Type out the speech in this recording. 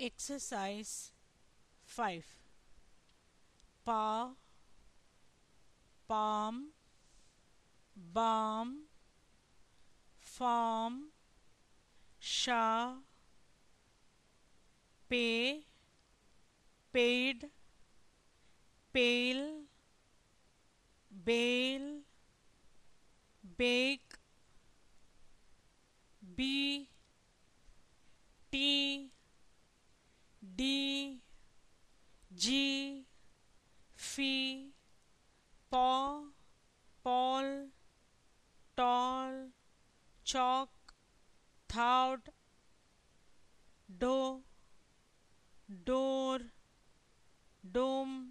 Exercise 5. Pa, palm, balm, farm, sha, pay, paid, pale, bail, bake, be, tea, D, G, fee, paw, Paul, tall, chalk, thought, do, door, dome,